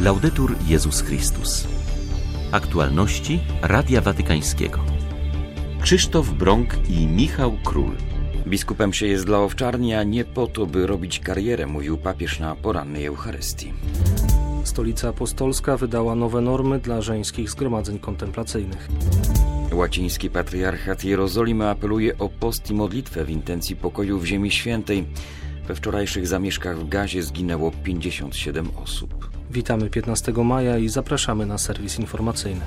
Laudetur Jezus Chrystus. Aktualności Radia Watykańskiego. Krzysztof Brąk i Michał Król. Biskupem się jest dla owczarni, a nie po to, by robić karierę, mówił papież na porannej Eucharystii. Stolica Apostolska wydała nowe normy dla żeńskich zgromadzeń kontemplacyjnych. Łaciński patriarchat Jerozolimy apeluje o post i modlitwę w intencji pokoju w Ziemi Świętej. We wczorajszych zamieszkach w Gazie zginęło 57 osób. Witamy 15 maja i zapraszamy na serwis informacyjny.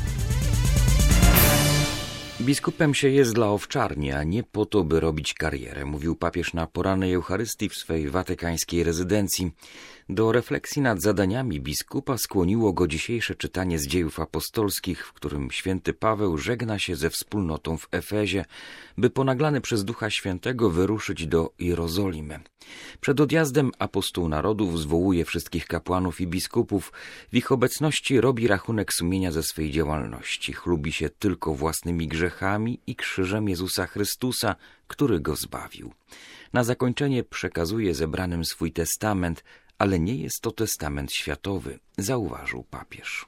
Biskupem się jest dla owczarni, a nie po to, by robić karierę, mówił papież na porannej Eucharystii w swej watykańskiej rezydencji. Do refleksji nad zadaniami biskupa skłoniło go dzisiejsze czytanie z Dziejów Apostolskich, w którym święty Paweł żegna się ze wspólnotą w Efezie, by ponaglany przez Ducha Świętego wyruszyć do Jerozolimy. Przed odjazdem apostoł narodów zwołuje wszystkich kapłanów i biskupów. W ich obecności robi rachunek sumienia ze swej działalności. Chlubi się tylko własnymi grzechami i krzyżem Jezusa Chrystusa, który go zbawił. Na zakończenie przekazuje zebranym swój testament, ale nie jest to testament światowy, zauważył papież.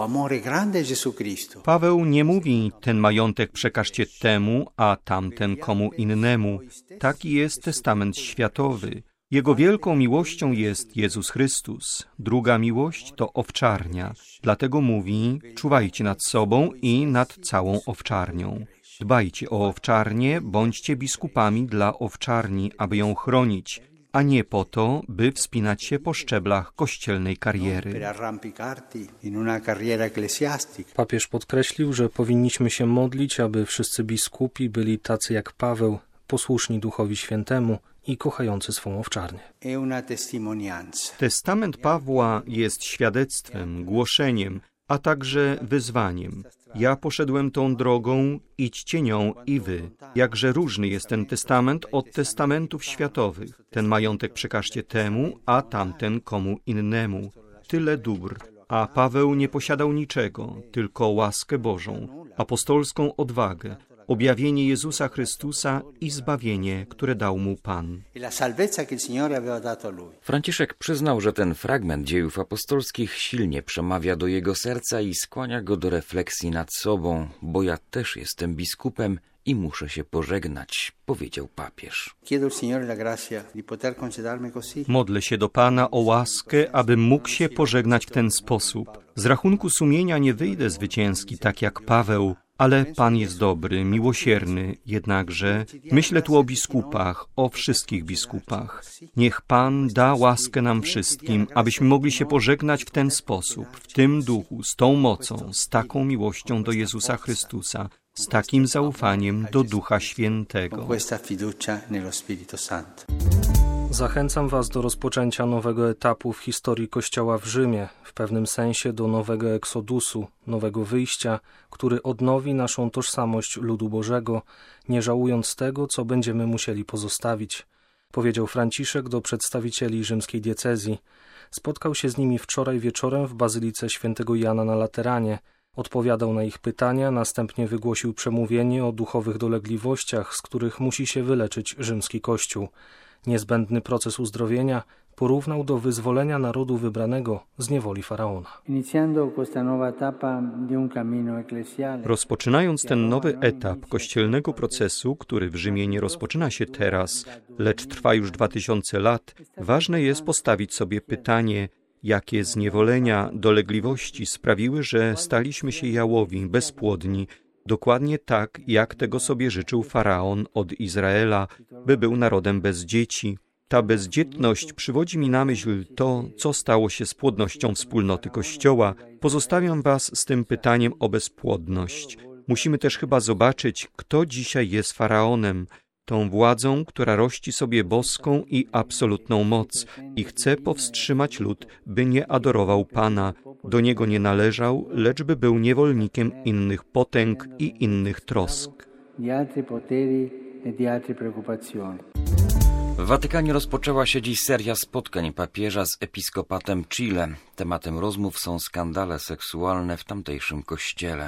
Paweł nie mówi, ten majątek przekażcie temu, a tamten komu innemu. Taki jest testament światowy. Jego wielką miłością jest Jezus Chrystus. Druga miłość to owczarnia. Dlatego mówi, czuwajcie nad sobą i nad całą owczarnią. Dbajcie o owczarnię, bądźcie biskupami dla owczarni, aby ją chronić, a nie po to, by wspinać się po szczeblach kościelnej kariery. Papież podkreślił, że powinniśmy się modlić, aby wszyscy biskupi byli tacy jak Paweł, posłuszni Duchowi Świętemu i kochający swą owczarnię. Testament Pawła jest świadectwem, głoszeniem, a także wyzwaniem. Ja poszedłem tą drogą, idźcie nią i wy. Jakże różny jest ten testament od testamentów światowych. Ten majątek przekażcie temu, a tamten komu innemu. Tyle dóbr. A Paweł nie posiadał niczego, tylko łaskę Bożą, apostolską odwagę, objawienie Jezusa Chrystusa i zbawienie, które dał mu Pan. Franciszek przyznał, że ten fragment Dziejów Apostolskich silnie przemawia do jego serca i skłania go do refleksji nad sobą, bo ja też jestem biskupem i muszę się pożegnać, powiedział papież. Modlę się do Pana o łaskę, abym mógł się pożegnać w ten sposób. Z rachunku sumienia nie wyjdę zwycięski, tak jak Paweł, ale Pan jest dobry, miłosierny, jednakże myślę tu o biskupach, o wszystkich biskupach. Niech Pan da łaskę nam wszystkim, abyśmy mogli się pożegnać w ten sposób, w tym duchu, z tą mocą, z taką miłością do Jezusa Chrystusa, z takim zaufaniem do Ducha Świętego. Zachęcam Was do rozpoczęcia nowego etapu w historii Kościoła w Rzymie, w pewnym sensie do nowego eksodusu, nowego wyjścia, który odnowi naszą tożsamość ludu Bożego, nie żałując tego, co będziemy musieli pozostawić, powiedział Franciszek do przedstawicieli rzymskiej diecezji. Spotkał się z nimi wczoraj wieczorem w Bazylice Świętego Jana na Lateranie. Odpowiadał na ich pytania, następnie wygłosił przemówienie o duchowych dolegliwościach, z których musi się wyleczyć rzymski Kościół. Niezbędny proces uzdrowienia porównał do wyzwolenia narodu wybranego z niewoli Faraona. Rozpoczynając ten nowy etap kościelnego procesu, który w Rzymie nie rozpoczyna się teraz, lecz trwa już 2000 lat, ważne jest postawić sobie pytanie, jakie zniewolenia, dolegliwości sprawiły, że staliśmy się jałowi, bezpłodni, dokładnie tak, jak tego sobie życzył Faraon od Izraela, by był narodem bez dzieci. Ta bezdzietność przywodzi mi na myśl to, co stało się z płodnością wspólnoty Kościoła. Pozostawiam Was z tym pytaniem o bezpłodność. Musimy też chyba zobaczyć, kto dzisiaj jest Faraonem, tą władzą, która rości sobie boską i absolutną moc i chce powstrzymać lud, by nie adorował Pana, do niego nie należał, lecz by był niewolnikiem innych potęg i innych trosk. W Watykanie rozpoczęła się dziś seria spotkań papieża z episkopatem Chile. Tematem rozmów są skandale seksualne w tamtejszym kościele.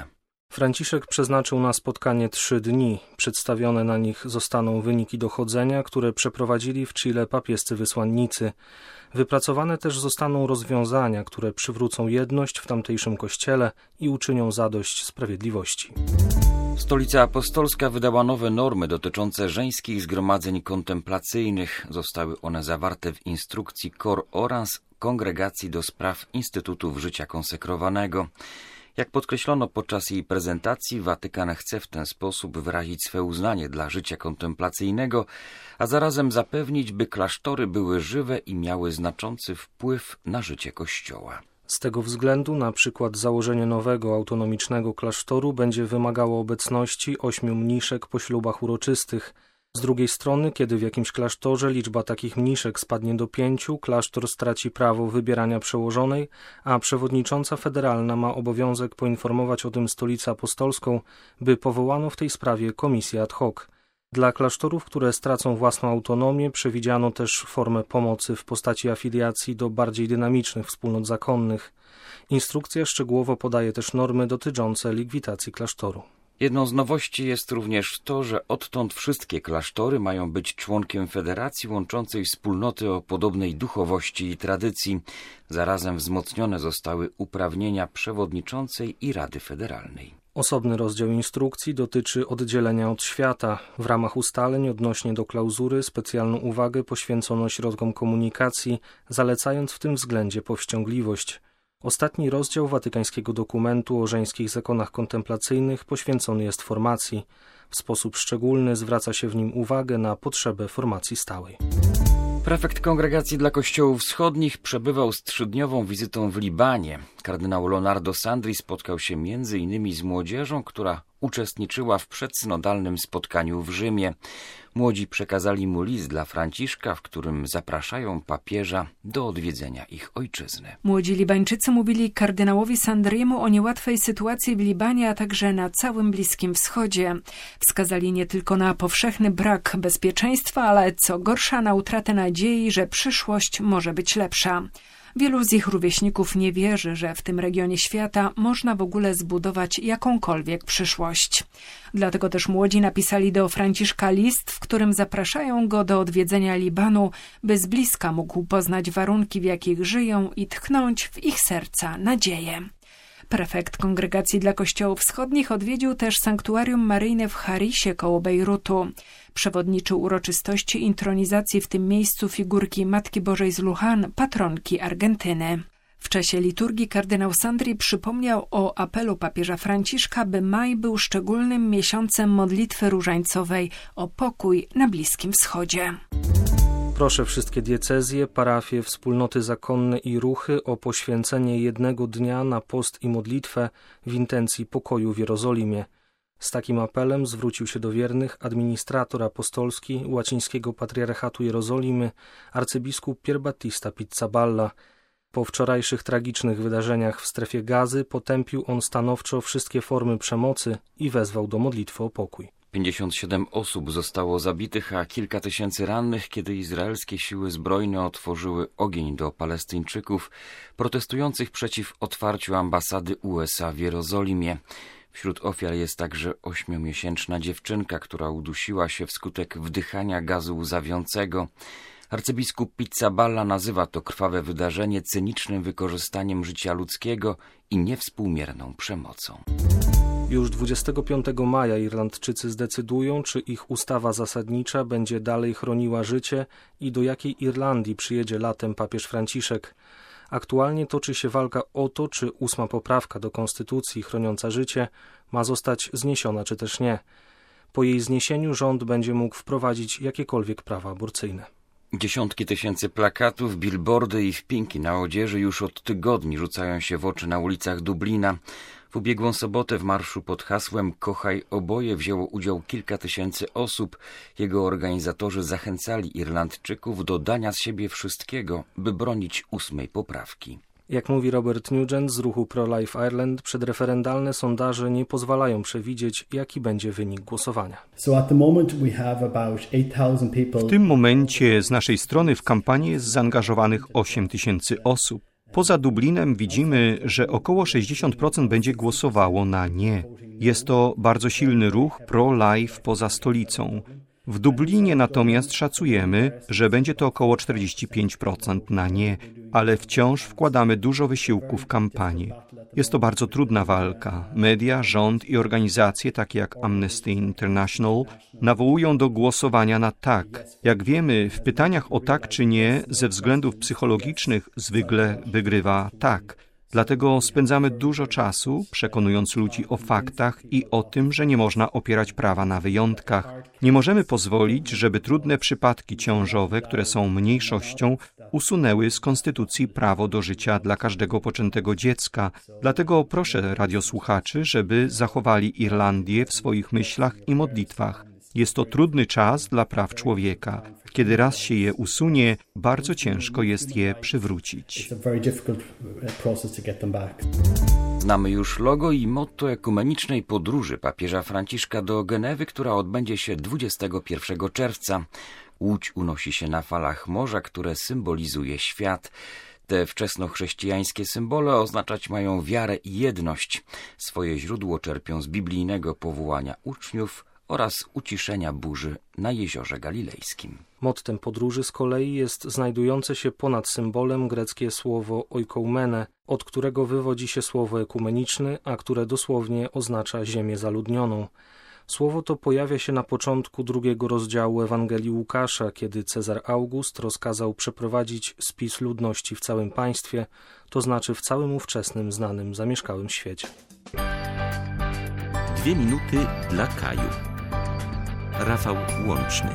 Franciszek przeznaczył na spotkanie 3 dni. Przedstawione na nich zostaną wyniki dochodzenia, które przeprowadzili w Chile papiescy wysłannicy. Wypracowane też zostaną rozwiązania, które przywrócą jedność w tamtejszym kościele i uczynią zadość sprawiedliwości. Stolica Apostolska wydała nowe normy dotyczące żeńskich zgromadzeń kontemplacyjnych. Zostały one zawarte w instrukcji Cor Orans Kongregacji do Spraw Instytutów Życia Konsekrowanego. Jak podkreślono podczas jej prezentacji, Watykan chce w ten sposób wyrazić swe uznanie dla życia kontemplacyjnego, a zarazem zapewnić, by klasztory były żywe i miały znaczący wpływ na życie Kościoła. Z tego względu na przykład założenie nowego autonomicznego klasztoru będzie wymagało obecności 8 mniszek po ślubach uroczystych. Z drugiej strony, kiedy w jakimś klasztorze liczba takich mniszek spadnie do 5, klasztor straci prawo wybierania przełożonej, a przewodnicząca federalna ma obowiązek poinformować o tym Stolicę Apostolską, by powołano w tej sprawie komisję ad hoc. Dla klasztorów, które stracą własną autonomię, przewidziano też formę pomocy w postaci afiliacji do bardziej dynamicznych wspólnot zakonnych. Instrukcja szczegółowo podaje też normy dotyczące likwidacji klasztoru. Jedną z nowości jest również to, że odtąd wszystkie klasztory mają być członkiem federacji łączącej wspólnoty o podobnej duchowości i tradycji. Zarazem wzmocnione zostały uprawnienia przewodniczącej i Rady Federalnej. Osobny rozdział instrukcji dotyczy oddzielenia od świata. W ramach ustaleń odnośnie do klauzury specjalną uwagę poświęcono środkom komunikacji, zalecając w tym względzie powściągliwość. Ostatni rozdział watykańskiego dokumentu o żeńskich zakonach kontemplacyjnych poświęcony jest formacji. W sposób szczególny zwraca się w nim uwagę na potrzebę formacji stałej. Prefekt Kongregacji dla Kościołów Wschodnich przebywał z 3-dniową wizytą w Libanie. Kardynał Leonardo Sandri spotkał się m.in. z młodzieżą, która uczestniczyła w przedsynodalnym spotkaniu w Rzymie. Młodzi przekazali mu list dla Franciszka, w którym zapraszają papieża do odwiedzenia ich ojczyzny. Młodzi Libańczycy mówili kardynałowi Sandriemu o niełatwej sytuacji w Libanie, a także na całym Bliskim Wschodzie. Wskazali nie tylko na powszechny brak bezpieczeństwa, ale co gorsza na utratę nadziei, że przyszłość może być lepsza. Wielu z ich rówieśników nie wierzy, że w tym regionie świata można w ogóle zbudować jakąkolwiek przyszłość. Dlatego też młodzi napisali do Franciszka list, w którym zapraszają go do odwiedzenia Libanu, by z bliska mógł poznać warunki, w jakich żyją i tchnąć w ich serca nadzieję. Prefekt Kongregacji dla Kościołów Wschodnich odwiedził też sanktuarium maryjne w Harisie koło Bejrutu. Przewodniczył uroczystości intronizacji w tym miejscu figurki Matki Bożej z Lujan, patronki Argentyny. W czasie liturgii kardynał Sandri przypomniał o apelu papieża Franciszka, by maj był szczególnym miesiącem modlitwy różańcowej o pokój na Bliskim Wschodzie. Proszę wszystkie diecezje, parafie, wspólnoty zakonne i ruchy o poświęcenie jednego dnia na post i modlitwę w intencji pokoju w Jerozolimie. Z takim apelem zwrócił się do wiernych administrator apostolski łacińskiego patriarchatu Jerozolimy, arcybiskup Pier Battista Pizzaballa. Po wczorajszych tragicznych wydarzeniach w strefie Gazy potępił on stanowczo wszystkie formy przemocy i wezwał do modlitwy o pokój. 57 osób zostało zabitych, a kilka tysięcy rannych, kiedy izraelskie siły zbrojne otworzyły ogień do Palestyńczyków protestujących przeciw otwarciu ambasady USA w Jerozolimie. Wśród ofiar jest także 8-miesięczna dziewczynka, która udusiła się wskutek wdychania gazu łzawiącego. Arcybiskup Pizzaballa nazywa to krwawe wydarzenie cynicznym wykorzystaniem życia ludzkiego i niewspółmierną przemocą. Już 25 maja Irlandczycy zdecydują, czy ich ustawa zasadnicza będzie dalej chroniła życie i do jakiej Irlandii przyjedzie latem papież Franciszek. Aktualnie toczy się walka o to, czy 8. poprawka do konstytucji chroniąca życie ma zostać zniesiona, czy też nie. Po jej zniesieniu rząd będzie mógł wprowadzić jakiekolwiek prawa aborcyjne. Dziesiątki tysięcy plakatów, billboardy i wpinki na odzieży już od tygodni rzucają się w oczy na ulicach Dublina. W ubiegłą sobotę w marszu pod hasłem Kochaj oboje wzięło udział kilka tysięcy osób. Jego organizatorzy zachęcali Irlandczyków do dania z siebie wszystkiego, by bronić 8. poprawki. Jak mówi Robert Nugent z ruchu Pro-Life Ireland, przedreferendalne sondaże nie pozwalają przewidzieć, jaki będzie wynik głosowania. W tym momencie z naszej strony w kampanię jest zaangażowanych 8 000 osób. Poza Dublinem widzimy, że około 60% będzie głosowało na nie. Jest to bardzo silny ruch pro-life poza stolicą. W Dublinie natomiast szacujemy, że będzie to około 45% na nie, ale wciąż wkładamy dużo wysiłku w kampanię. Jest to bardzo trudna walka. Media, rząd i organizacje takie jak Amnesty International nawołują do głosowania na tak. Jak wiemy, w pytaniach o tak czy nie ze względów psychologicznych zwykle wygrywa tak. Dlatego spędzamy dużo czasu, przekonując ludzi o faktach i o tym, że nie można opierać prawa na wyjątkach. Nie możemy pozwolić, żeby trudne przypadki ciążowe, które są mniejszością, usunęły z konstytucji prawo do życia dla każdego poczętego dziecka. Dlatego proszę radiosłuchaczy, żeby zachowali Irlandię w swoich myślach i modlitwach. Jest to trudny czas dla praw człowieka. Kiedy raz się je usunie, bardzo ciężko jest je przywrócić. Znamy już logo i motto ekumenicznej podróży papieża Franciszka do Genewy, która odbędzie się 21 czerwca. Łódź unosi się na falach morza, które symbolizuje świat. Te wczesnochrześcijańskie symbole oznaczać mają wiarę i jedność. Swoje źródło czerpią z biblijnego powołania uczniów oraz uciszenia burzy na Jeziorze Galilejskim. Mottem podróży z kolei jest znajdujące się ponad symbolem greckie słowo oikoumene, od którego wywodzi się słowo ekumeniczny, a które dosłownie oznacza ziemię zaludnioną. Słowo to pojawia się na początku 2 rozdziału Ewangelii Łukasza, kiedy Cezar August rozkazał przeprowadzić spis ludności w całym państwie, to znaczy w całym ówczesnym, znanym, zamieszkałym świecie. 2 minuty dla Kaju. Rafał Łączny.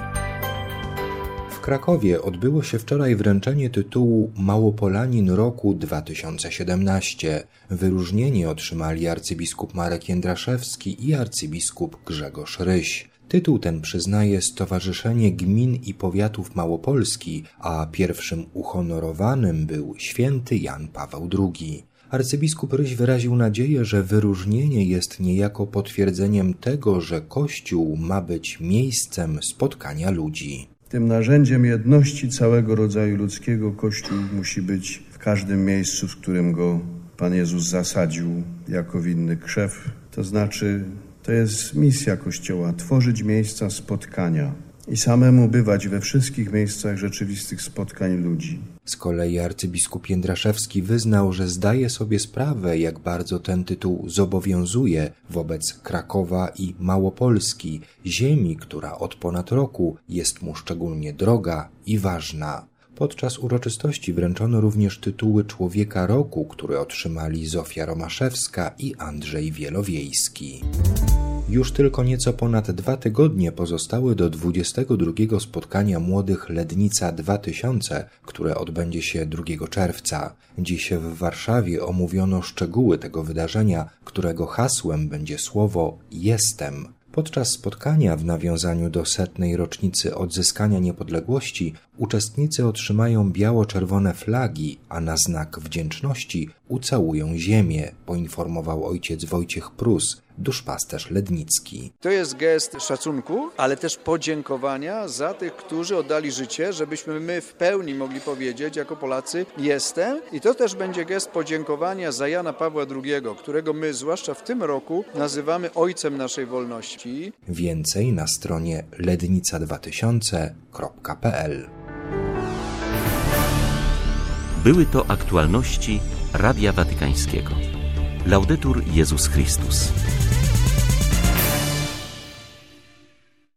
W Krakowie odbyło się wczoraj wręczenie tytułu Małopolanin Roku 2017. Wyróżnienie otrzymali arcybiskup Marek Jędraszewski i arcybiskup Grzegorz Ryś. Tytuł ten przyznaje Stowarzyszenie Gmin i Powiatów Małopolski, a pierwszym uhonorowanym był święty Jan Paweł II. Arcybiskup Ryś wyraził nadzieję, że wyróżnienie jest niejako potwierdzeniem tego, że Kościół ma być miejscem spotkania ludzi. Tym narzędziem jedności całego rodzaju ludzkiego Kościół musi być w każdym miejscu, w którym go Pan Jezus zasadził jako winny krzew. To znaczy, to jest misja Kościoła, tworzyć miejsca spotkania i samemu bywać we wszystkich miejscach rzeczywistych spotkań ludzi. Z kolei arcybiskup Jędraszewski wyznał, że zdaje sobie sprawę, jak bardzo ten tytuł zobowiązuje wobec Krakowa i Małopolski, ziemi, która od ponad roku jest mu szczególnie droga i ważna. Podczas uroczystości wręczono również tytuły Człowieka Roku, które otrzymali Zofia Romaszewska i Andrzej Wielowiejski. Już tylko nieco ponad 2 tygodnie pozostały do 22. spotkania młodych Lednica 2000, które odbędzie się 2 czerwca. Dziś w Warszawie omówiono szczegóły tego wydarzenia, którego hasłem będzie słowo „Jestem”. Podczas spotkania w nawiązaniu do 100. rocznicy odzyskania niepodległości uczestnicy otrzymają biało-czerwone flagi, a na znak wdzięczności ucałują ziemię, poinformował ojciec Wojciech Prus, duszpasterz lednicki. To jest gest szacunku, ale też podziękowania za tych, którzy oddali życie, żebyśmy my w pełni mogli powiedzieć jako Polacy jestem. I to też będzie gest podziękowania za Jana Pawła II, którego my zwłaszcza w tym roku nazywamy ojcem naszej wolności. Więcej na stronie lednica2000.pl. Były to aktualności Radia Watykańskiego. Laudetur Jezus Chrystus.